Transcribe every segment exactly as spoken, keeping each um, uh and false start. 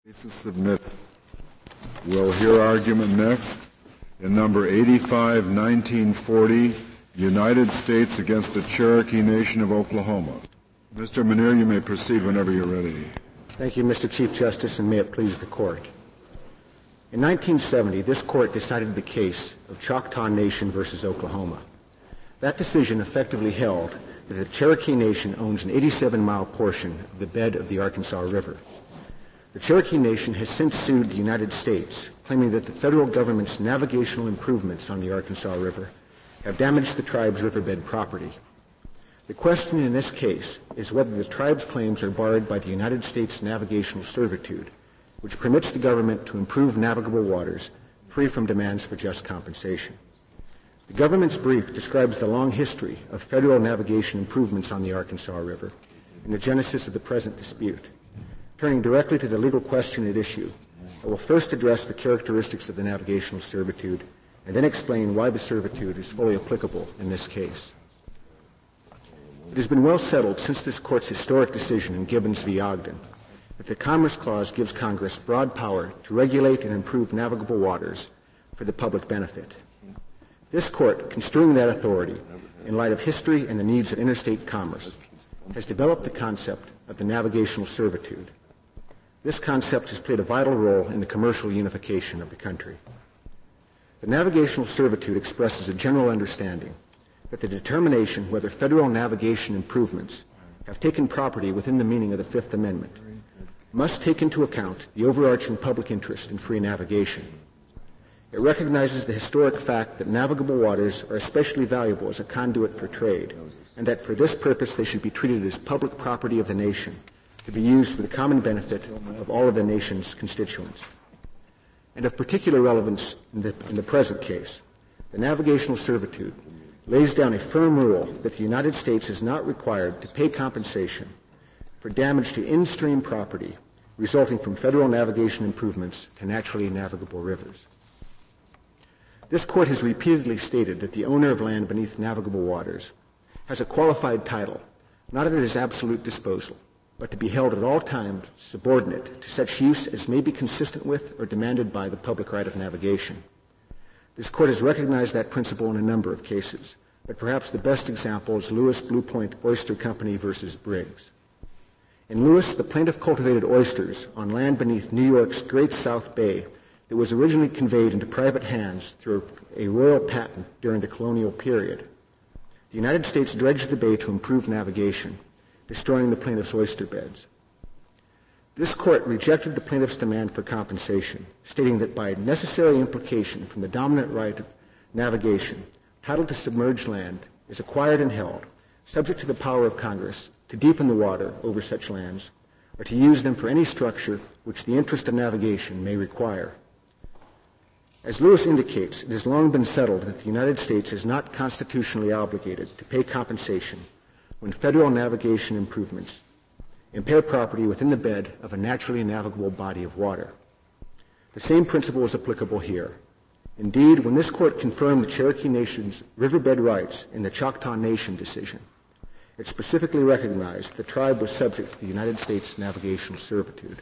Case is submitted. We'll hear argument next in number eighty-five nineteen forty, United States against the Cherokee Nation of Oklahoma. Mister Munir, you may proceed whenever you're ready. Thank you, Mister Chief Justice, and may it please the Court. In nineteen seventy, this Court decided the case of Choctaw Nation versus Oklahoma. That decision effectively held that the Cherokee Nation owns an eighty-seven mile portion of the bed of the Arkansas River. The Cherokee Nation has since sued the United States, claiming that the federal government's navigational improvements on the Arkansas River have damaged the tribe's riverbed property. The question in this case is whether the tribe's claims are barred by the United States navigational servitude, which permits the government to improve navigable waters free from demands for just compensation. The government's brief describes the long history of federal navigation improvements on the Arkansas River and the genesis of the present dispute. Turning directly to the legal question at issue, I will first address the characteristics of the navigational servitude and then explain why the servitude is fully applicable in this case. It has been well settled since this Court's historic decision in Gibbons v. Ogden that the Commerce Clause gives Congress broad power to regulate and improve navigable waters for the public benefit. This Court, construing that authority in light of history and the needs of interstate commerce, has developed the concept of the navigational servitude. This concept has played a vital role in the commercial unification of the country. The navigational servitude expresses a general understanding that the determination whether federal navigation improvements have taken property within the meaning of the Fifth Amendment must take into account the overarching public interest in free navigation. It recognizes the historic fact that navigable waters are especially valuable as a conduit for trade, and that for this purpose they should be treated as public property of the nation, to be used for the common benefit of all of the nation's constituents. And of particular relevance in the, in the present case, the navigational servitude lays down a firm rule that the United States is not required to pay compensation for damage to in-stream property resulting from federal navigation improvements to naturally navigable rivers. This Court has repeatedly stated that the owner of land beneath navigable waters has a qualified title, not at his absolute disposal, but to be held at all times subordinate to such use as may be consistent with or demanded by the public right of navigation. This Court has recognized that principle in a number of cases, but perhaps the best example is Lewis Blue Point Oyster Company versus Briggs. In Lewis, the plaintiff cultivated oysters on land beneath New York's Great South Bay that was originally conveyed into private hands through a royal patent during the colonial period. The United States dredged the bay to improve navigation, destroying the plaintiff's oyster beds. This Court rejected the plaintiff's demand for compensation, stating that by necessary implication from the dominant right of navigation, title to submerged land is acquired and held, subject to the power of Congress to deepen the water over such lands, or to use them for any structure which the interest of navigation may require. As Lewis indicates, it has long been settled that the United States is not constitutionally obligated to pay compensation when federal navigation improvements impair property within the bed of a naturally navigable body of water. The same principle is applicable here. Indeed, when this Court confirmed the Cherokee Nation's riverbed rights in the Choctaw Nation decision, it specifically recognized the tribe was subject to the United States navigational servitude.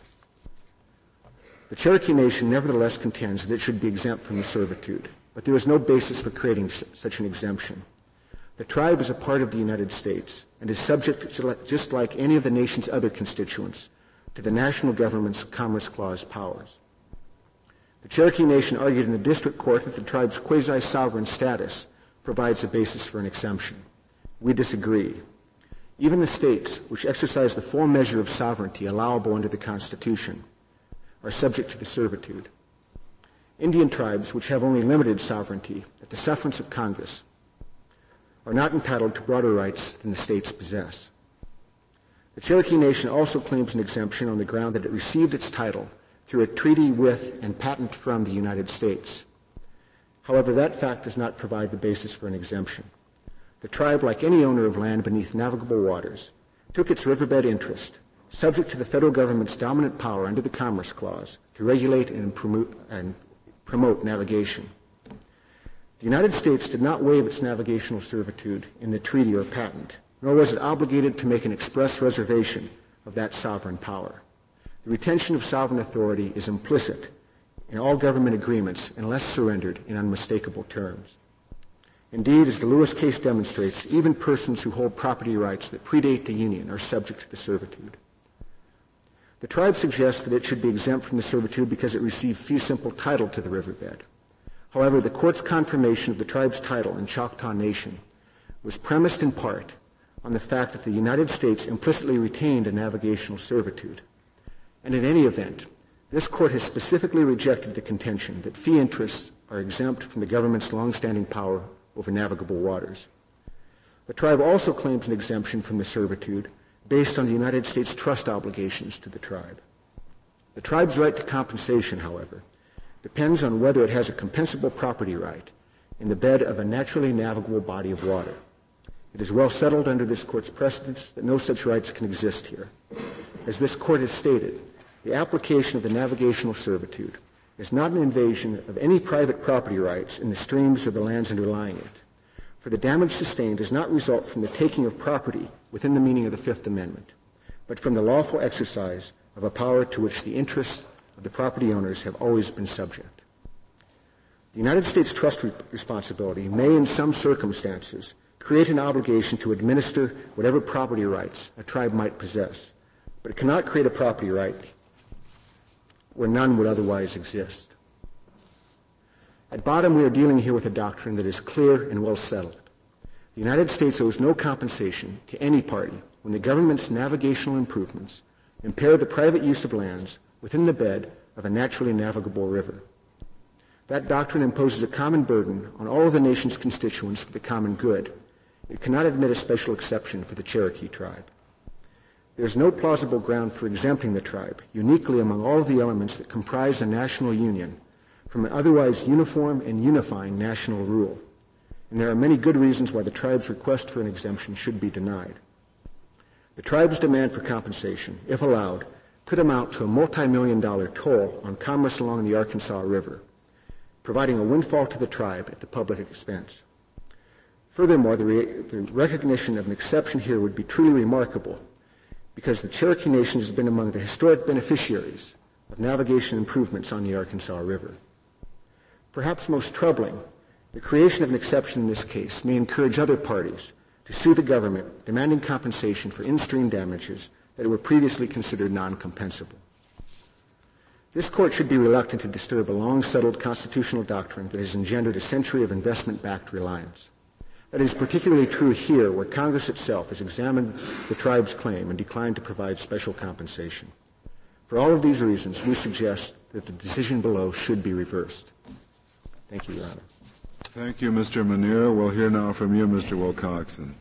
The Cherokee Nation nevertheless contends that it should be exempt from the servitude, but there is no basis for creating s- such an exemption. The tribe is a part of the United States and is subject, to, just like any of the nation's other constituents, to the national government's Commerce Clause powers. The Cherokee Nation argued in the district court that the tribe's quasi-sovereign status provides a basis for an exemption. We disagree. Even the states, which exercise the full measure of sovereignty allowable under the Constitution, are subject to the servitude. Indian tribes, which have only limited sovereignty at the sufferance of Congress, are not entitled to broader rights than the states possess. The Cherokee Nation also claims an exemption on the ground that it received its title through a treaty with and patent from the United States. However, that fact does not provide the basis for an exemption. The tribe, like any owner of land beneath navigable waters, took its riverbed interest, subject to the federal government's dominant power under the Commerce Clause, to regulate and promote, and promote navigation. The United States did not waive its navigational servitude in the treaty or patent, nor was it obligated to make an express reservation of that sovereign power. The The retention of sovereign authority is implicit in all government agreements unless surrendered in unmistakable terms. Indeed, as the Lewis case demonstrates, even persons who hold property rights that predate the Union are subject to the servitude. The tribe suggests that it should be exempt from the servitude because it received fee simple title to the riverbed. However, the court's confirmation of the tribe's title in Choctaw Nation was premised in part on the fact that the United States implicitly retained a navigational servitude. And in any event, this court has specifically rejected the contention that fee interests are exempt from the government's longstanding power over navigable waters. The tribe also claims an exemption from the servitude based on the United States trust obligations to the tribe. The tribe's right to compensation, however, depends on whether it has a compensable property right in the bed of a naturally navigable body of water. It is well settled under this court's precedents that no such rights can exist here. As this court has stated, the application of the navigational servitude is not an invasion of any private property rights in the streams or the lands underlying it, for the damage sustained does not result from the taking of property within the meaning of the Fifth Amendment, but from the lawful exercise of a power to which the interests of the property owners have always been subject. The United States trust re- responsibility may, in some circumstances, create an obligation to administer whatever property rights a tribe might possess, but it cannot create a property right where none would otherwise exist. At bottom, we are dealing here with a doctrine that is clear and well settled. The United States owes no compensation to any party when the government's navigational improvements impair the private use of lands within the bed of a naturally navigable river. That doctrine imposes a common burden on all of the nation's constituents for the common good. It cannot admit a special exception for the Cherokee tribe. There is no plausible ground for exempting the tribe, uniquely among all of the elements that comprise a national union, from an otherwise uniform and unifying national rule. And there are many good reasons why the tribe's request for an exemption should be denied. The tribe's demand for compensation, if allowed, could amount to a multi-million dollar toll on commerce along the Arkansas River, providing a windfall to the tribe at the public expense. Furthermore, the, re- the recognition of an exception here would be truly remarkable, because the Cherokee Nation has been among the historic beneficiaries of navigation improvements on the Arkansas River. Perhaps most troubling, the creation of an exception in this case may encourage other parties to sue the government, demanding compensation for in-stream damages that were previously considered non-compensable. This court should be reluctant to disturb a long-settled constitutional doctrine that has engendered a century of investment-backed reliance. That is particularly true here, where Congress itself has examined the tribe's claim and declined to provide special compensation. For all of these reasons, we suggest that the decision below should be reversed. Thank you, Your Honor. Thank you, Mister Manier. We'll hear now from you, Mister Wilcoxon.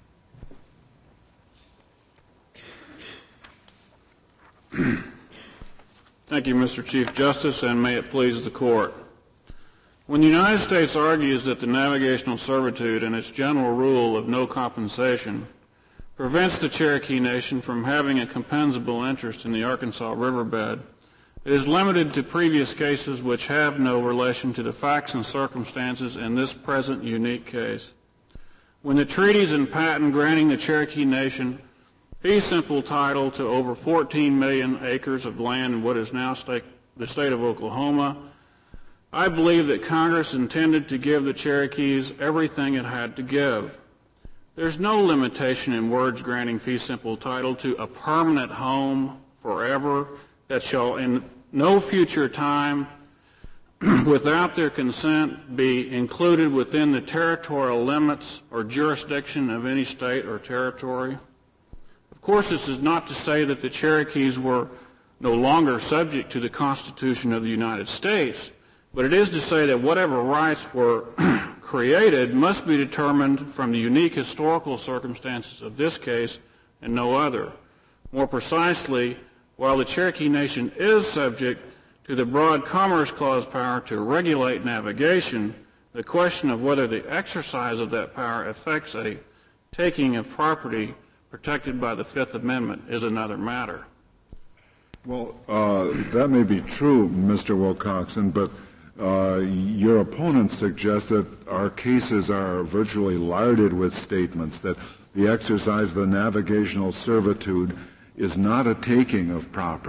Thank you, Mister Chief Justice, and may it please the Court. When the United States argues that the navigational servitude and its general rule of no compensation prevents the Cherokee Nation from having a compensable interest in the Arkansas riverbed, it is limited to previous cases which have no relation to the facts and circumstances in this present unique case. When the treaties and patent granting the Cherokee Nation fee simple title to over fourteen million acres of land in what is now state, the state of Oklahoma, I believe that Congress intended to give the Cherokees everything it had to give. There's no limitation in words granting fee simple title to a permanent home forever that shall in no future time without their consent be included within the territorial limits or jurisdiction of any state or territory. Of course, this is not to say that the Cherokees were no longer subject to the Constitution of the United States, but it is to say that whatever rights were created must be determined from the unique historical circumstances of this case and no other. More precisely, while the Cherokee Nation is subject to the broad Commerce Clause power to regulate navigation, the question of whether the exercise of that power affects a taking of property protected by the Fifth Amendment is another matter. Well, uh, that may be true, Mister Wilcoxon, but uh, your opponents suggest that our cases are virtually larded with statements that the exercise of the navigational servitude is not a taking of property.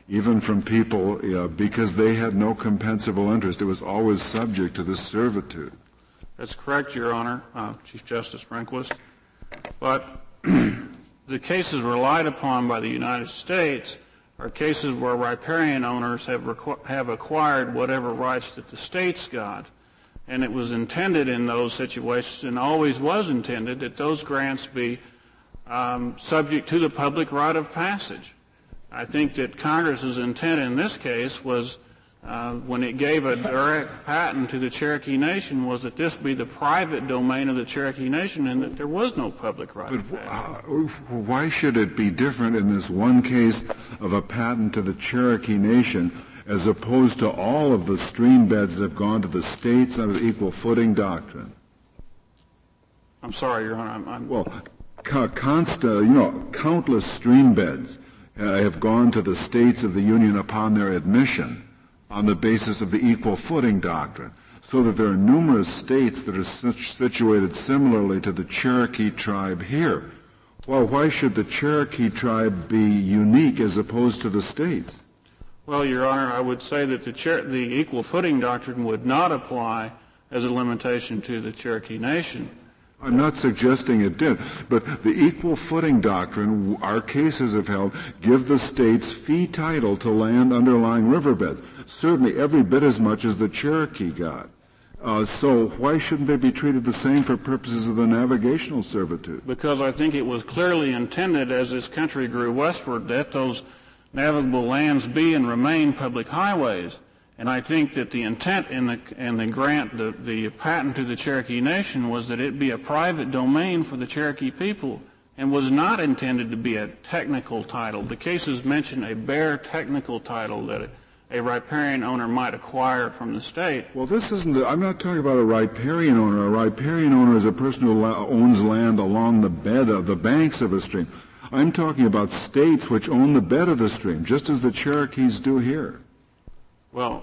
even from people, uh, because they had no compensable interest. It was always subject to this servitude. That's correct, Your Honor, uh, Chief Justice Rehnquist. But the cases relied upon by the United States are cases where riparian owners have, requ- have acquired whatever rights that the states got. And it was intended in those situations, and always was intended, that those grants be um, subject to the public right of passage. I think that Congress's intent in this case was, uh, when it gave a direct patent to the Cherokee Nation, was that this be the private domain of the Cherokee Nation and that there was no public right but of passage. Uh, why should it be different in this one case of a patent to the Cherokee Nation as opposed to all of the stream beds that have gone to the states under the equal footing doctrine? I'm sorry, Your Honor. I'm, I'm well, ca- consta, you know, countless stream beds uh, have gone to the states of the Union upon their admission on the basis of the equal footing doctrine, so that there are numerous states that are situated similarly to the Cherokee tribe here. Well, why should the Cherokee tribe be unique as opposed to the states? Well, Your Honor, I would say that the, Cher- the equal footing doctrine would not apply as a limitation to the Cherokee Nation. I'm not suggesting it did, but the equal footing doctrine, our cases have held, give the states fee title to land underlying riverbeds, certainly every bit as much as the Cherokee got. Uh, so why shouldn't they be treated the same for purposes of the navigational servitude? Because I think it was clearly intended, as this country grew westward, that those navigable lands be and remain public highways. And I think that the intent in the, in the grant, the, the patent to the Cherokee Nation, was that it be a private domain for the Cherokee people and was not intended to be a technical title. The cases mention a bare technical title that a, a riparian owner might acquire from the state. Well, this isn't, a, I'm not talking about a riparian owner. A riparian owner is a person who la- owns land along the bed of the banks of a stream. I'm talking about states which own the bed of the stream, just as the Cherokees do here. Well,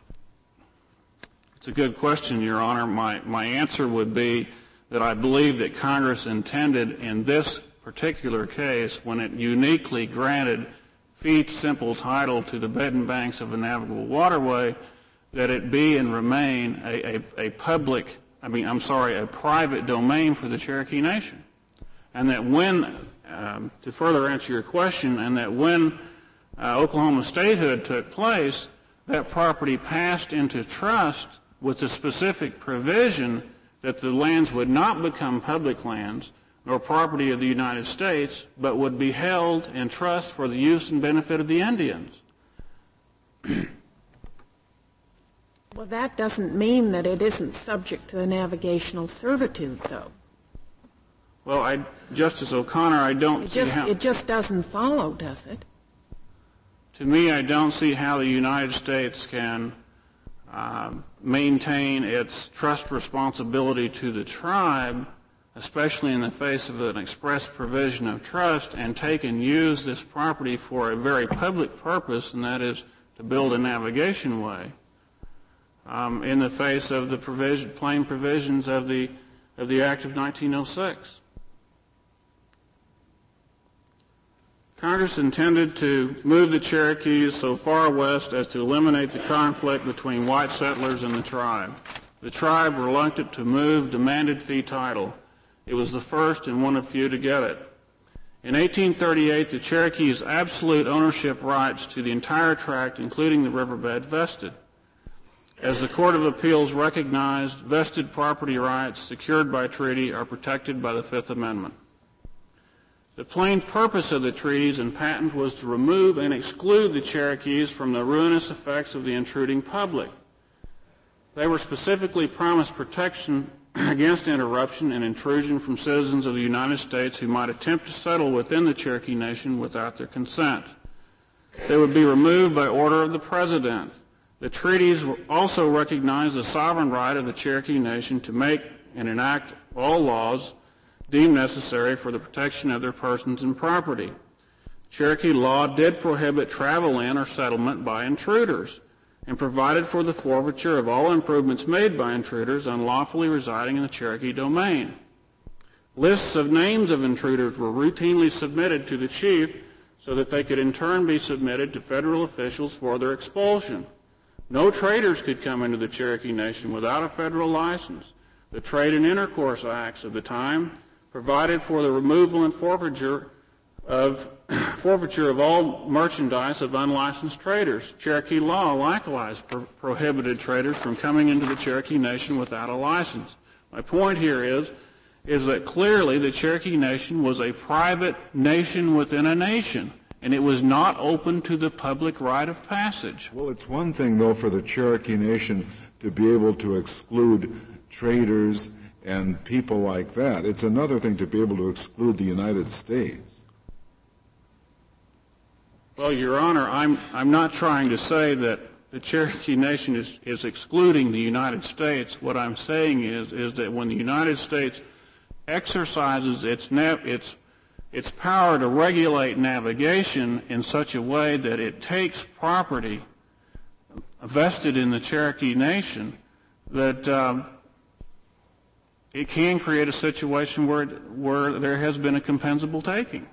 it's a good question, Your Honor. My, my answer would be that I believe that Congress intended in this particular case, when it uniquely granted fee simple title to the bed and banks of a navigable waterway, that it be and remain a, a, a public, I mean, I'm sorry, a private domain for the Cherokee Nation. And that when, um, to further answer your question, and that when uh, Oklahoma statehood took place, that property passed into trust with the specific provision that the lands would not become public lands nor property of the United States, but would be held in trust for the use and benefit of the Indians. Well, that doesn't mean that it isn't subject to the navigational servitude, though. Well, I, Justice O'Connor, I don't it see just, how... It just doesn't follow, does it? To me, I don't see how the United States can uh, maintain its trust responsibility to the tribe, especially in the face of an express provision of trust, and take and use this property for a very public purpose, and that is to build a navigation way, um, in the face of the provision, plain provisions of the of the Act of nineteen oh six. Congress intended to move the Cherokees so far west as to eliminate the conflict between white settlers and the tribe. The tribe, reluctant to move, demanded fee title. It was the first and one of few to get it. In eighteen thirty-eight, the Cherokees' absolute ownership rights to the entire tract, including the riverbed, vested. As the Court of Appeals recognized, vested property rights secured by treaty are protected by the Fifth Amendment. The plain purpose of the treaties and patent was to remove and exclude the Cherokees from the ruinous effects of the intruding public. They were specifically promised protection against interruption and intrusion from citizens of the United States who might attempt to settle within the Cherokee Nation without their consent. They would be removed by order of the President. The treaties also recognized the sovereign right of the Cherokee Nation to make and enact all laws deemed necessary for the protection of their persons and property. Cherokee law did prohibit travel in or settlement by intruders and provided for the forfeiture of all improvements made by intruders unlawfully residing in the Cherokee domain. Lists of names of intruders were routinely submitted to the chief so that they could in turn be submitted to federal officials for their expulsion. No traders could come into the Cherokee Nation without a federal license. The Trade and Intercourse Acts of the time provided for the removal and forfeiture of forfeiture of all merchandise of unlicensed traders. Cherokee law likewise pro- prohibited traders from coming into the Cherokee Nation without a license. My point here is, is that clearly the Cherokee Nation was a private nation within a nation, and it was not open to the public rite of passage. Well, it's one thing, though, for the Cherokee Nation to be able to exclude traders and people like that. It's another thing to be able to exclude the United States. Well, Your Honor, I'm, I'm not trying to say that the Cherokee Nation is, is excluding the United States. What I'm saying is, is that when the United States exercises its, nav- its, its power to regulate navigation in such a way that it takes property vested in the Cherokee Nation, that um, it can create a situation where, where there has been a compensable taking.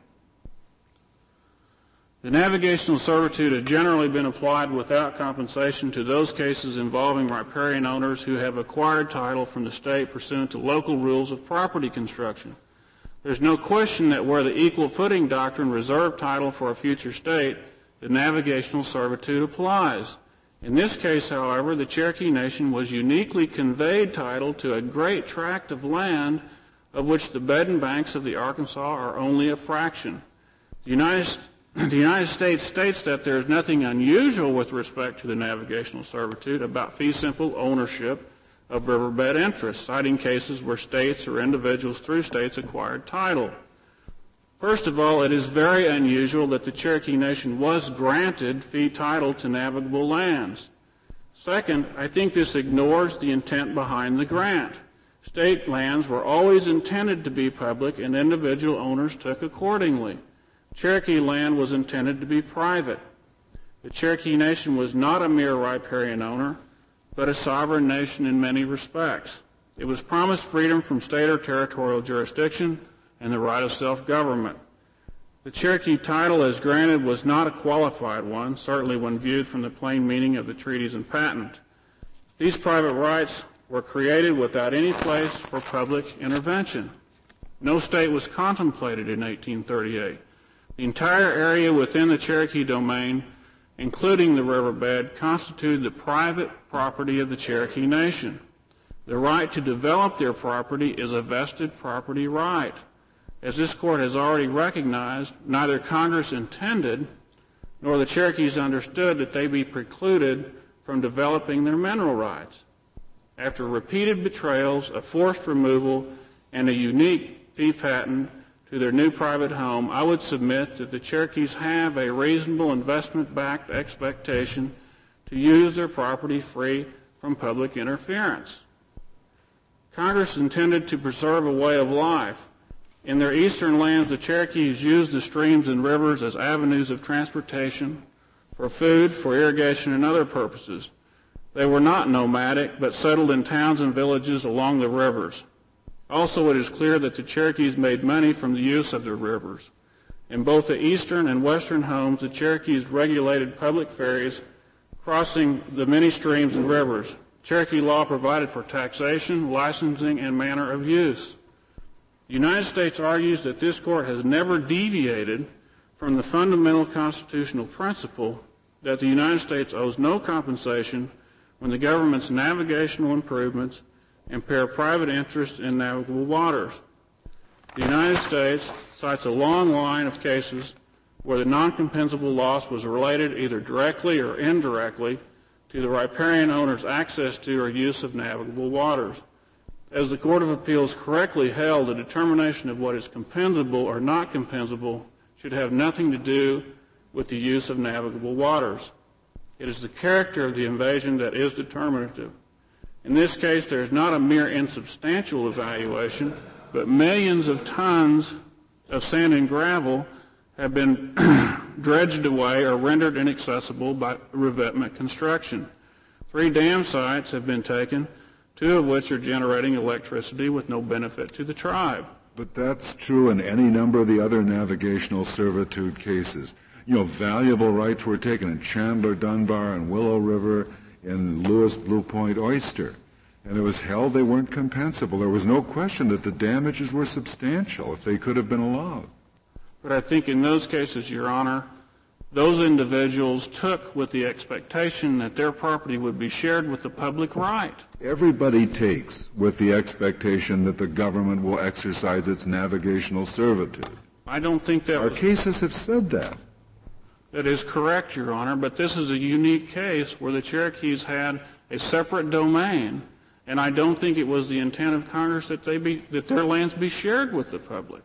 The navigational servitude has generally been applied without compensation to those cases involving riparian owners who have acquired title from the state pursuant to local rules of property construction. There's no question that where the equal footing doctrine reserved title for a future state, the navigational servitude applies. In this case, however, the Cherokee Nation was uniquely conveyed title to a great tract of land of which the bed and banks of the Arkansas are only a fraction. The United The United States states that there is nothing unusual with respect to the navigational servitude about fee simple ownership of riverbed interests, citing cases where states or individuals through states acquired title. First of all, it is very unusual that the Cherokee Nation was granted fee title to navigable lands. Second, I think this ignores the intent behind the grant. State lands were always intended to be public, and individual owners took accordingly. Cherokee land was intended to be private. The Cherokee Nation was not a mere riparian owner, but a sovereign nation in many respects. It was promised freedom from state or territorial jurisdiction and the right of self-government. The Cherokee title as granted was not a qualified one, certainly when viewed from the plain meaning of the treaties and patent. These private rights were created without any place for public intervention. No state was contemplated in eighteen thirty-eight. The entire area within the Cherokee domain, including the riverbed, constituted the private property of the Cherokee Nation. The right to develop their property is a vested property right. As this court has already recognized, neither Congress intended nor the Cherokees understood that they be precluded from developing their mineral rights. After repeated betrayals, a forced removal, and a unique fee patent to their new private home, I would submit that the Cherokees have a reasonable investment-backed expectation to use their property free from public interference. Congress intended to preserve a way of life. In their eastern lands, the Cherokees used the streams and rivers as avenues of transportation, for food, for irrigation, and other purposes. They were not nomadic, but settled in towns and villages along the rivers. Also, it is clear that the Cherokees made money from the use of the rivers. In both the eastern and western homes, the Cherokees regulated public ferries crossing the many streams and rivers. Cherokee law provided for taxation, licensing, and manner of use. The United States argues that this court has never deviated from the fundamental constitutional principle that the United States owes no compensation when the government's navigational improvements impair private interest in navigable waters. The United States cites a long line of cases where the non-compensable loss was related either directly or indirectly to the riparian owner's access to or use of navigable waters. As the Court of Appeals correctly held, the determination of what is compensable or not compensable should have nothing to do with the use of navigable waters. It is the character of the invasion that is determinative. In this case, there is not a mere insubstantial evaluation, but millions of tons of sand and gravel have been dredged away or rendered inaccessible by revetment construction. Three dam sites have been taken, two of which are generating electricity with no benefit to the tribe. But that's true in any number of the other navigational servitude cases. You know, valuable rights were taken in Chandler, Dunbar, and Willow River, in Lewis, Blue Point, Oyster. And it was held they weren't compensable. There was no question that the damages were substantial if they could have been allowed. But I think in those cases, Your Honor, those individuals took with the expectation that their property would be shared with the public right. Everybody takes with the expectation that the government will exercise its navigational servitude. I don't think that Our was, cases have said that. that is correct, Your Honor, but this is a unique case where the Cherokees had a separate domain, and I don't think it was the intent of Congress that they be, that their lands be shared with the public.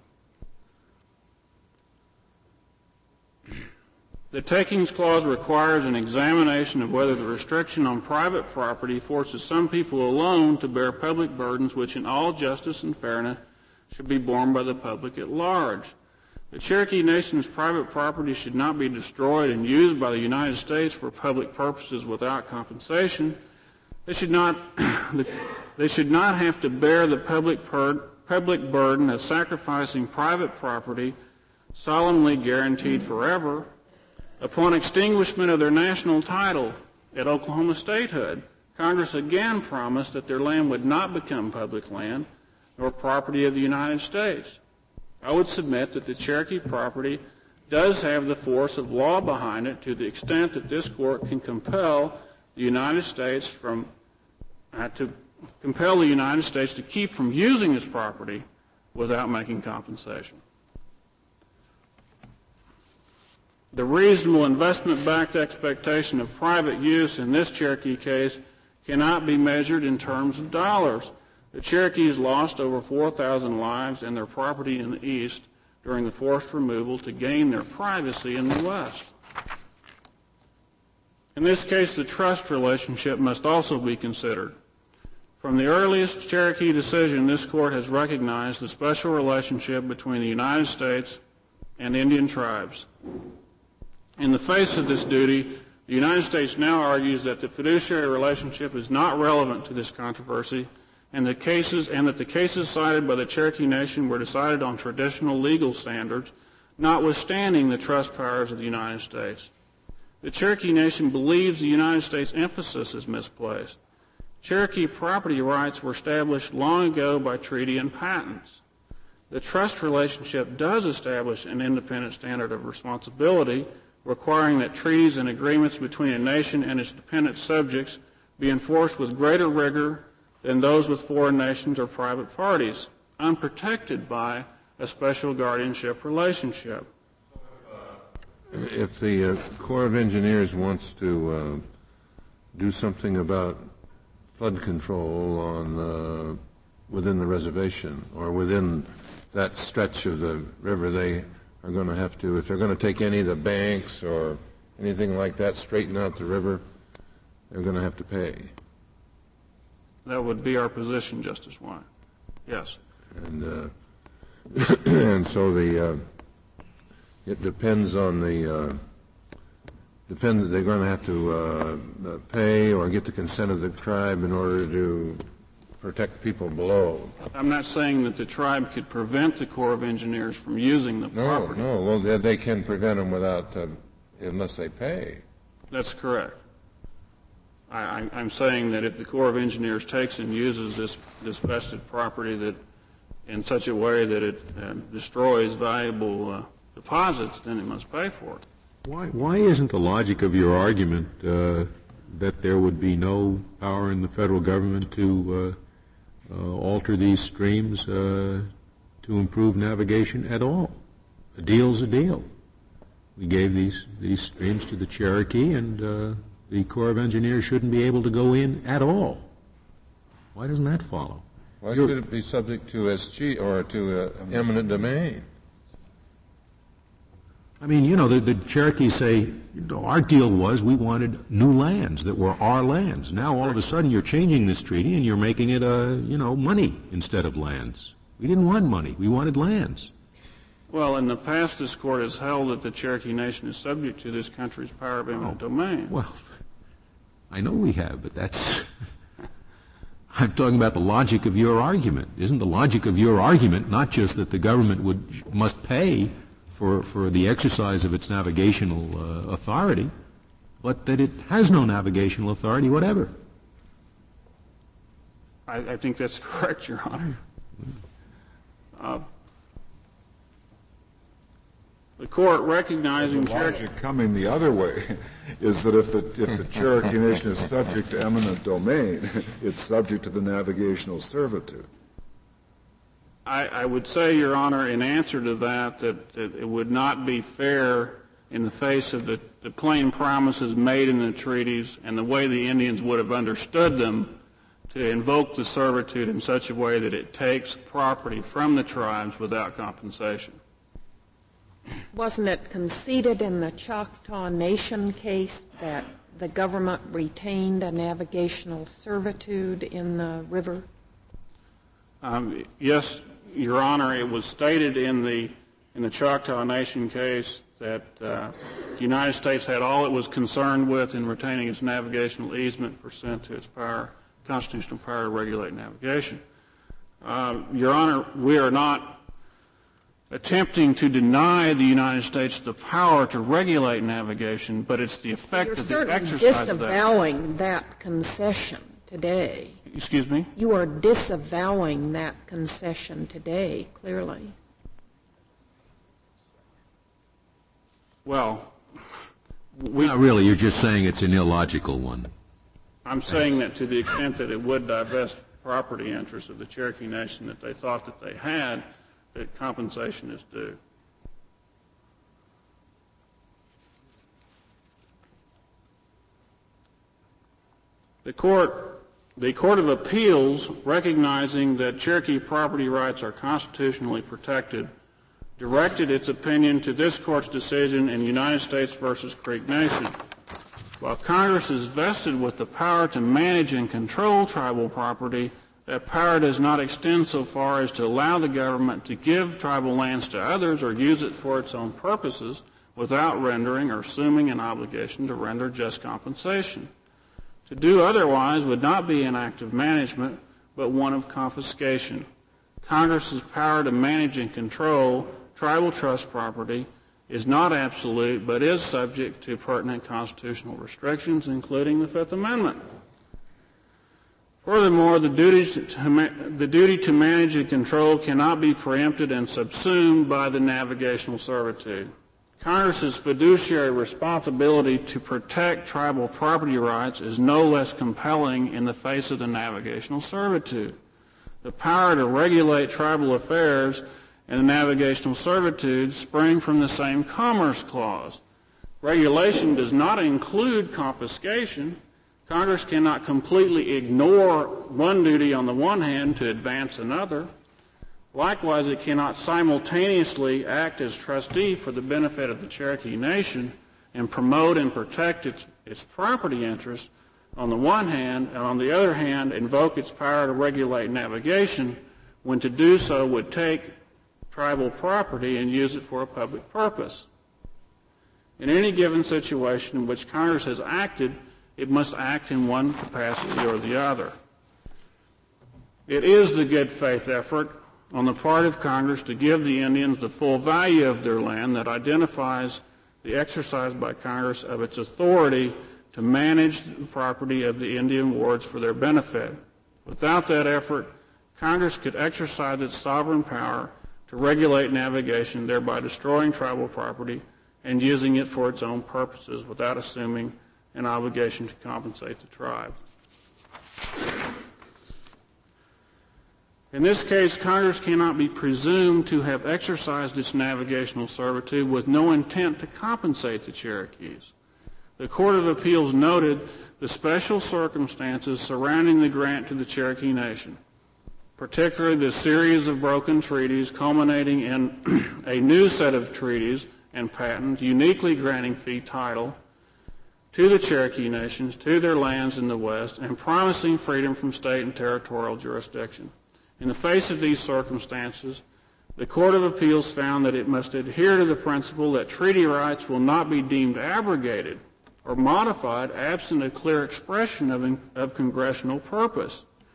The Takings Clause requires an examination of whether the restriction on private property forces some people alone to bear public burdens which in all justice and fairness should be borne by the public at large. The Cherokee Nation's private property should not be destroyed and used by the United States for public purposes without compensation. They should not, they should not have to bear the public, per, public burden of sacrificing private property solemnly guaranteed forever upon extinguishment of their national title at Oklahoma statehood. Congress again promised that their land would not become public land nor property of the United States. I would submit that the Cherokee property does have the force of law behind it to the extent that this court can compel the United States from uh, to compel the United States to keep from using this property without making compensation. The reasonable investment-backed expectation of private use in this Cherokee case cannot be measured in terms of dollars. The Cherokees lost over four thousand lives and their property in the East during the forced removal to gain their privacy in the West. In this case, the trust relationship must also be considered. From the earliest Cherokee decision, this court has recognized the special relationship between the United States and Indian tribes. In the face of this duty, the United States now argues that the fiduciary relationship is not relevant to this controversy, and the cases and that the cases cited by the Cherokee Nation were decided on traditional legal standards, notwithstanding the trust powers of the United States. The Cherokee Nation believes the United States' emphasis is misplaced. Cherokee property rights were established long ago by treaty and patents. The trust relationship does establish an independent standard of responsibility, requiring that treaties and agreements between a nation and its dependent subjects be enforced with greater rigor than those with foreign nations or private parties, unprotected by a special guardianship relationship. If the uh, Corps of Engineers wants to uh, do something about flood control on uh, within the reservation or within that stretch of the river, they are going to have to, if they're going to take any of the banks or anything like that, straighten out the river, they're going to have to pay. That would be our position, Justice White. Yes. And uh, and so the uh, it depends on the uh, depend they're going to have to uh, pay or get the consent of the tribe in order to protect people below. I'm not saying that the tribe could prevent the Corps of Engineers from using the no, property. No, no. Well, they, they can prevent them without, uh, unless they pay. That's correct. I, I, I'm saying that if the Corps of Engineers takes and uses this, this vested property that in such a way that it uh, destroys valuable uh, deposits, then it must pay for it. Why, why isn't the logic of your argument uh, that there would be no power in the federal government to uh, uh, alter these streams uh, to improve navigation at all? A deal's a deal. We gave these, these streams to the Cherokee, and uh, the Corps of Engineers shouldn't be able to go in at all. Why doesn't that follow? Why You're, should it be subject to S G or to uh, eminent domain? I mean, you know, the, the Cherokees say, you know, our deal was we wanted new lands that were our lands. Now all of a sudden you're changing this treaty and you're making it, uh, you know, money instead of lands. We didn't want money. We wanted lands. Well, in the past, this court has held that the Cherokee Nation is subject to this country's power of eminent Oh, domain. Well, I know we have, but that's... I'm talking about the logic of your argument. Isn't the logic of your argument not just that the government would must pay for, for the exercise of its navigational uh, authority, but that it has no navigational authority whatever? I, I think that's correct, Your Honor. Uh, the court recognizing the logic coming the other way is that if the, if the Cherokee Nation is subject to eminent domain, it's subject to the navigational servitude. I, I would say, Your Honor, in answer to that, that, that it would not be fair in the face of the, the plain promises made in the treaties and the way the Indians would have understood them to invoke the servitude in such a way that it takes property from the tribes without compensation. Wasn't it conceded in the Choctaw Nation case that the government retained a navigational servitude in the river? Um, yes, Your Honor, it was stated in the in the Choctaw Nation case that uh, the United States had all it was concerned with in retaining its navigational easement pursuant to its power, constitutional power to regulate navigation. Uh, Your Honor, we are not attempting to deny the United States the power to regulate navigation, but it's the effect You're of the exercise of that. You're certainly disavowing that concession today. Excuse me? You are disavowing that concession today, clearly. Well, we, Not really. You're just saying it's an illogical one. I'm saying that to the extent that it would divest property interests of the Cherokee Nation that they thought that they had, that compensation is due. The court, the Court of Appeals, recognizing that Cherokee property rights are constitutionally protected, directed its opinion to this court's decision in United States versus Creek Nation. While Congress is vested with the power to manage and control tribal property, that power does not extend so far as to allow the government to give tribal lands to others or use it for its own purposes without rendering or assuming an obligation to render just compensation. To do otherwise would not be an act of management, but one of confiscation. Congress's power to manage and control tribal trust property is not absolute, but is subject to pertinent constitutional restrictions, including the Fifth Amendment. Furthermore, the duty to, the duty to manage and control cannot be preempted and subsumed by the navigational servitude. Congress's fiduciary responsibility to protect tribal property rights is no less compelling in the face of the navigational servitude. The power to regulate tribal affairs and the navigational servitude spring from the same Commerce Clause. Regulation does not include confiscation. Congress cannot completely ignore one duty on the one hand to advance another. Likewise, it cannot simultaneously act as trustee for the benefit of the Cherokee Nation and promote and protect its, its property interests on the one hand, and on the other hand, invoke its power to regulate navigation when to do so would take tribal property and use it for a public purpose. In any given situation in which Congress has acted, it must act in one capacity or the other. It is the good faith effort on the part of Congress to give the Indians the full value of their land that identifies the exercise by Congress of its authority to manage the property of the Indian wards for their benefit. Without that effort, Congress could exercise its sovereign power to regulate navigation, thereby destroying tribal property and using it for its own purposes without assuming an obligation to compensate the tribe. In this case, Congress cannot be presumed to have exercised its navigational servitude with no intent to compensate the Cherokees. The Court of Appeals noted the special circumstances surrounding the grant to the Cherokee Nation, particularly the series of broken treaties culminating in a new set of treaties and patents uniquely granting fee title to the Cherokee Nations, to their lands in the West, and promising freedom from state and territorial jurisdiction. In the face of these circumstances, the Court of Appeals found that it must adhere to the principle that treaty rights will not be deemed abrogated or modified absent a clear expression of, of congressional purpose.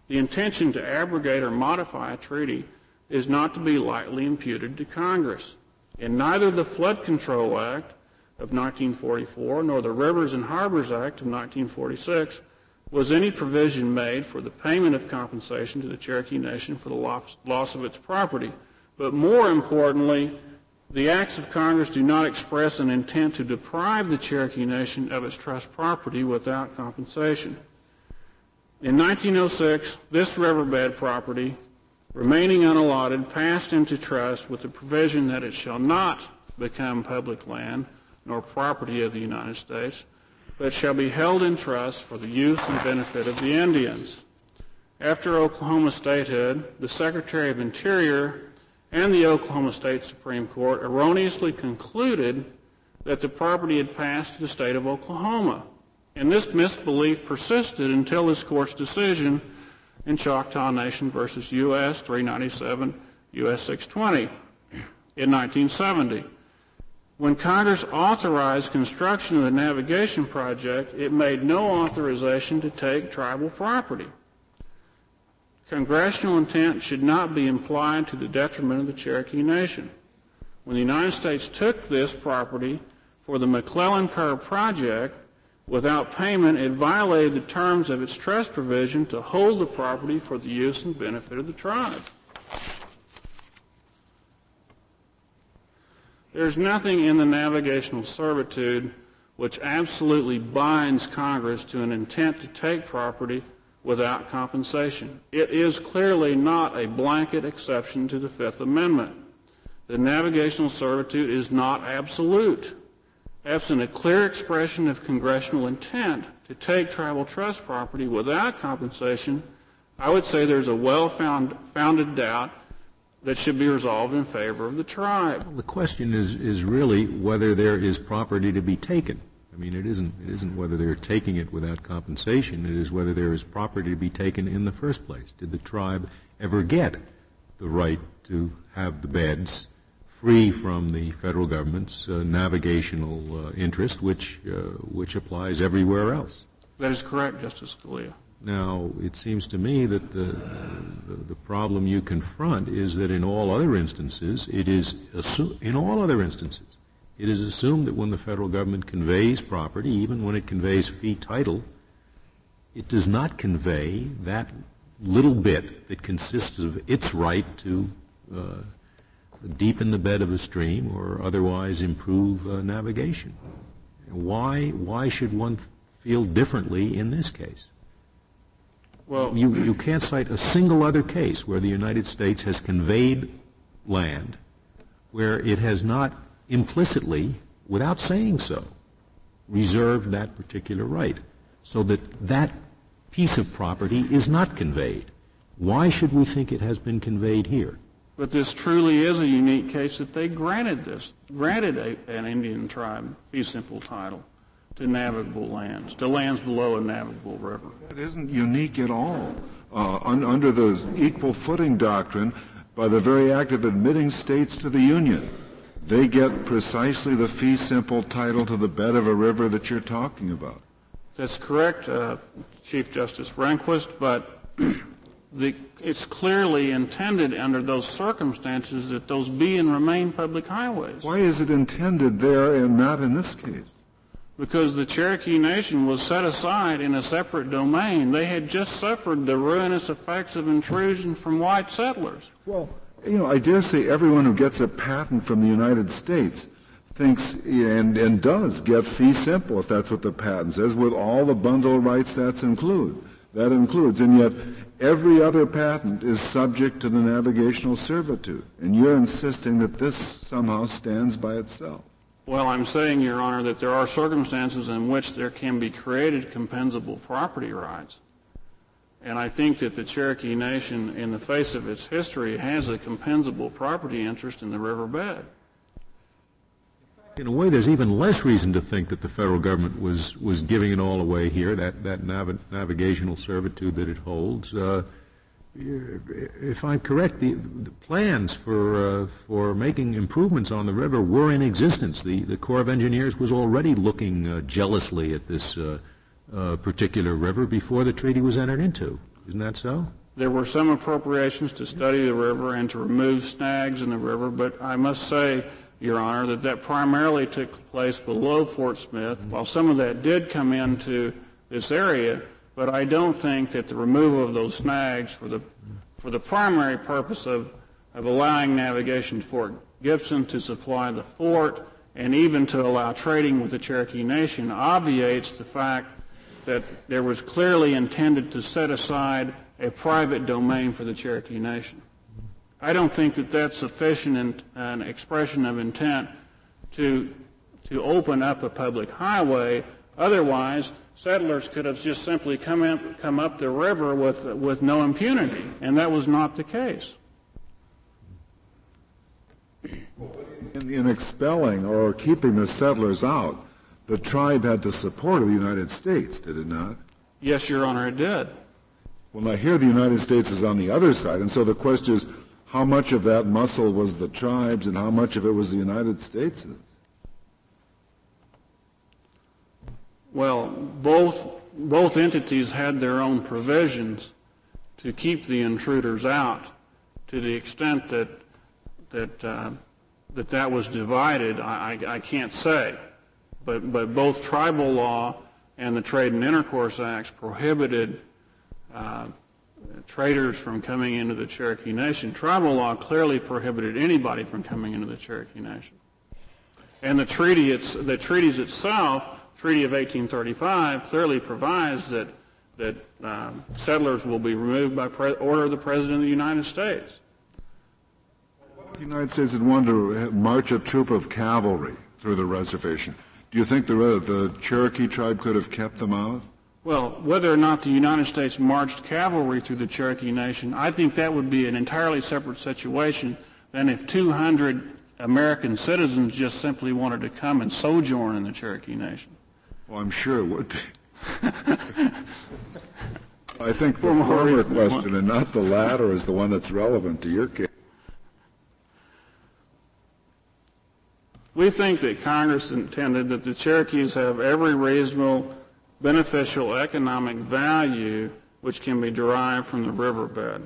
The intention to abrogate or modify a treaty is not to be lightly imputed to Congress. In neither the Flood Control Act of nineteen forty-four nor the Rivers and Harbors Act of nineteen forty-six was any provision made for the payment of compensation to the Cherokee Nation for the loss, loss of its property. But more importantly, the acts of Congress do not express an intent to deprive the Cherokee Nation of its trust property without compensation. In nineteen oh six, this riverbed property, remaining unallotted, passed into trust with the provision that it shall not become public land nor property of the United States, but shall be held in trust for the use and benefit of the Indians. After Oklahoma statehood, the Secretary of Interior and the Oklahoma State Supreme Court erroneously concluded that the property had passed to the state of Oklahoma. And this misbelief persisted until this court's decision in Choctaw Nation versus U S three ninety-seven U S six twenty in nineteen seventy. When Congress authorized construction of the navigation project, it made no authorization to take tribal property. Congressional intent should not be implied to the detriment of the Cherokee Nation. When the United States took this property for the McClellan Curve project, without payment, it violated the terms of its trust provision to hold the property for the use and benefit of the tribe. There's nothing in the navigational servitude which absolutely binds Congress to an intent to take property without compensation. It is clearly not a blanket exception to the Fifth Amendment. The navigational servitude is not absolute. Absent a clear expression of congressional intent to take tribal trust property without compensation, I would say there's a well-founded doubt that should be resolved in favor of the tribe. Well, the question is, is really whether there is property to be taken. I mean, it isn't, it isn't whether they're taking it without compensation. It is whether there is property to be taken in the first place. Did the tribe ever get the right to have the beds free from the federal government's uh, navigational uh, interest, which, uh, which applies everywhere else? That is correct, Justice Scalia. Now, it seems to me that the, the, the problem you confront is that in all other instances, it is assu- in all other instances, it is assumed that when the federal government conveys property, even when it conveys fee title, it does not convey that little bit that consists of its right to uh, deepen the bed of a stream or otherwise improve uh, navigation. Why, why should one feel differently in this case? Well, you, you can't cite a single other case where the United States has conveyed land where it has not implicitly, without saying so, reserved that particular right, so that that piece of property is not conveyed. Why should we think it has been conveyed here? But this truly is a unique case that they granted this, granted a, an Indian tribe fee simple title to navigable lands, to lands below a navigable river. It isn't unique at all. Uh, un- under the equal footing doctrine, by the very act of admitting states to the Union, they get precisely the fee simple title to the bed of a river that you're talking about. That's correct, uh, Chief Justice Rehnquist, but the, it's clearly intended under those circumstances that those be and remain public highways. Why is it intended there and not in this case? Because the Cherokee Nation was set aside in a separate domain. They had just suffered the ruinous effects of intrusion from white settlers. Well, you know, I dare say everyone who gets a patent from the United States thinks and, and does get fee simple, if that's what the patent says, with all the bundle of rights that's include. That includes. And yet every other patent is subject to the navigational servitude. And you're insisting that this somehow stands by itself. Well, I'm saying, Your Honor, that there are circumstances in which there can be created compensable property rights. And I think that the Cherokee Nation, in the face of its history, has a compensable property interest in the riverbed. In a way, there's even less reason to think that the federal government was, was giving it all away here, that, that nav- navigational servitude that it holds. Uh, if I'm correct, the, the plans for, uh, for making improvements on the river were in existence. The, the Corps of Engineers was already looking uh, jealously at this uh, uh, particular river before the treaty was entered into. Isn't that so? There were some appropriations to study the river and to remove snags in the river, but I must say, Your Honor, that that primarily took place below Fort Smith, while some of that did come into this area, but I don't think that the removal of those snags for the for the primary purpose of, of allowing navigation to Fort Gibson to supply the fort and even to allow trading with the Cherokee Nation obviates the fact that there was clearly intended to set aside a private domain for the Cherokee Nation. I don't think that that's sufficient in, an expression of intent to to open up a public highway. Otherwise, settlers could have just simply come in, come up the river with with no impunity, and that was not the case. In, in expelling or keeping the settlers out, the tribe had the support of the United States, did it not? Yes, Your Honor, it did. Well, now here the United States is on the other side, and so the question is, how much of that muscle was the tribes and how much of it was the United States'? Well, both both entities had their own provisions to keep the intruders out. To the extent that that uh, that that was divided, I, I, I can't say, but but both tribal law and the Trade and Intercourse Acts prohibited uh, traders from coming into the Cherokee Nation. Tribal law clearly prohibited anybody from coming into the Cherokee Nation, and the treaty it's the treaties itself. Treaty of eighteen thirty-five clearly provides that that uh, settlers will be removed by pre- order of the President of the United States. The United States had wanted to march a troop of cavalry through the reservation. Do you think the the Cherokee tribe could have kept them out? Well, whether or not the United States marched cavalry through the Cherokee Nation, I think that would be an entirely separate situation than if two hundred American citizens just simply wanted to come and sojourn in the Cherokee Nation. Well, I'm sure it would be. I think the former question and not the latter is the one that's relevant to your case. We think that Congress intended that the Cherokees have every reasonable, beneficial economic value which can be derived from the riverbed,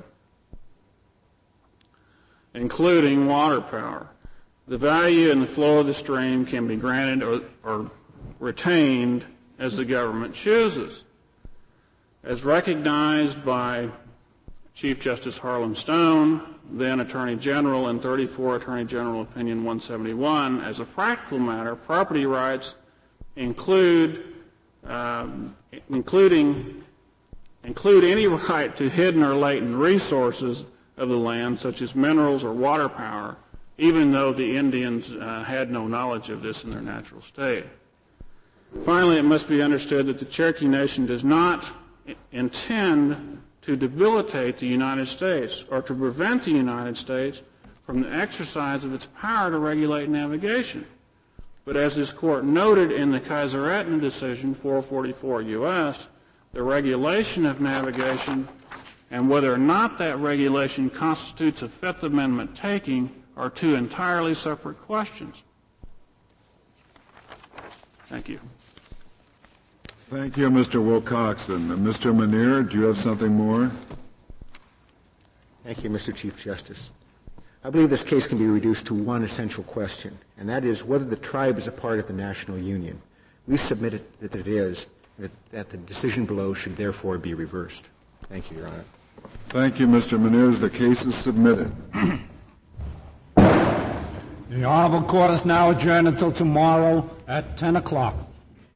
including water power. The value and the flow of the stream can be granted or, or retained as the government chooses. As recognized by Chief Justice Harlan Stone, then Attorney General, in thirty-four Attorney General Opinion one seventy-one, as a practical matter, property rights include, um, including, include any right to hidden or latent resources of the land, such as minerals or water power, even though the Indians uh, had no knowledge of this in their natural state. Finally, it must be understood that the Cherokee Nation does not intend to debilitate the United States or to prevent the United States from the exercise of its power to regulate navigation. But as this Court noted in the Kaiser-Etna decision, four forty-four U S, the regulation of navigation and whether or not that regulation constitutes a Fifth Amendment taking are two entirely separate questions. Thank you. Thank you, Mister Wilcoxon. Mister Minear, do you have something more? Thank you, Mister Chief Justice. I believe this case can be reduced to one essential question, and that is whether the tribe is a part of the National Union. We submitted that it is, that, that the decision below should therefore be reversed. Thank you, Your Honor. Thank you, Mister Minear. The case is submitted. The Honorable Court is now adjourned until tomorrow at ten o'clock.